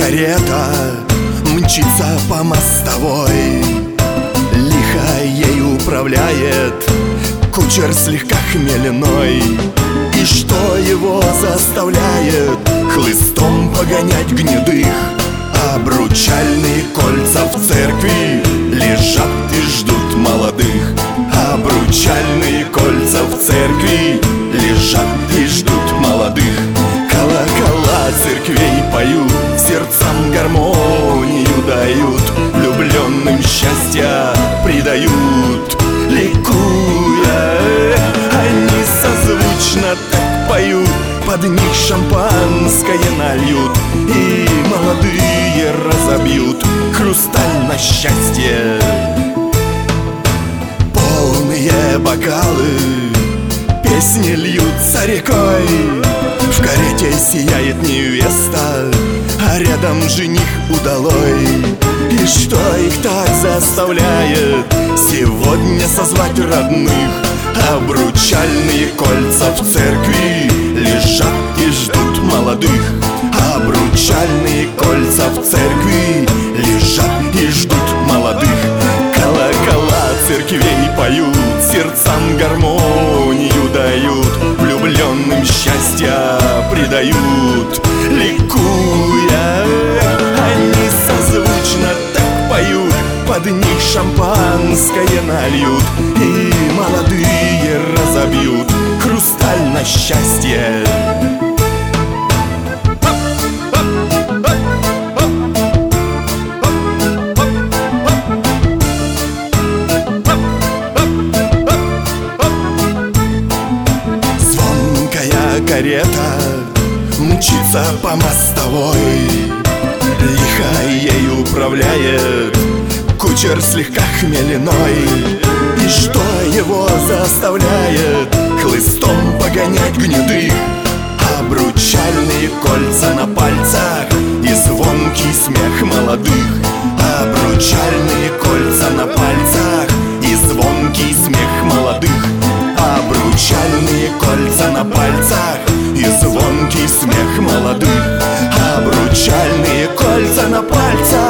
карета мчится по мостовой. Лихо ей управляет кучер слегка хмельной. И что его заставляет хлыстом погонять гнедых? Обручальные кольца в церкви лежат и ждут молодых. Обручальные кольца в церкви лежат и ждут молодых. Колокола церквей поют, сердцам гармонию дают, влюбленным счастья придают. Ликуя, они созвучно так поют, под них шампанское нальют и молодые разобьют хрусталь на счастье. Полные бокалы песни льются рекой. В карете сияет невеста, а рядом жених удалой. И что их так заставляет сегодня созвать родных? Обручальные кольца в церкви лежат и ждут молодых. Обручальные кольца в церкви лежат и ждут молодых. Колокола церквей поют, сердцам гармонию дают, влюбленным счастья придают. Ликуя, они созвучно так поют, под них шампанское нальют и молодые разобьют хрусталь на счастье. Карета мчится по мостовой. Лихо ей управляет кучер слегка хмельной. И что его заставляет хлыстом погонять гнедых? Обручальные кольца на пальцах и звонкий смех молодых. Обручальные кольца на пальцах и звонкий смех молодых. Обручальные кольца на пальцах и звонкий смех молодых. Обручальные кольца на пальцах